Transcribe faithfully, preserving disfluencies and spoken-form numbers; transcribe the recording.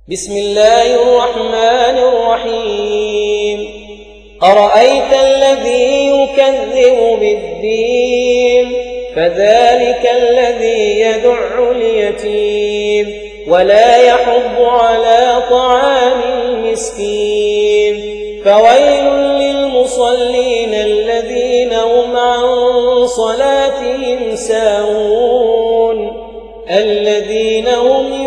بسم الله الرحمن الرحيم أرأيت الذي يكذب بالدين فذلك الذي يدع اليتيم ولا يحض على طعام المسكين فويل للمصلين الذين هم عن صلاتهم ساهون الذين هم